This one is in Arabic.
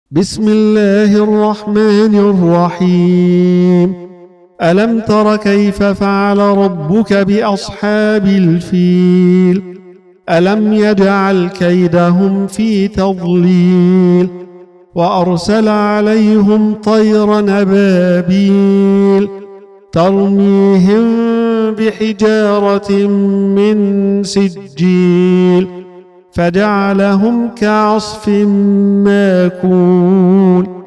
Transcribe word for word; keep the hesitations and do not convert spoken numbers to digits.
بسم الله الرحمن الرحيم. ألم تر كيف فعل ربك بأصحاب الفيل؟ ألم يجعل كيدهم في تضليل وأرسل عليهم طيرا أبابيل ترميهم بحجارة من سجيل فجعلهم كعصف ماكول.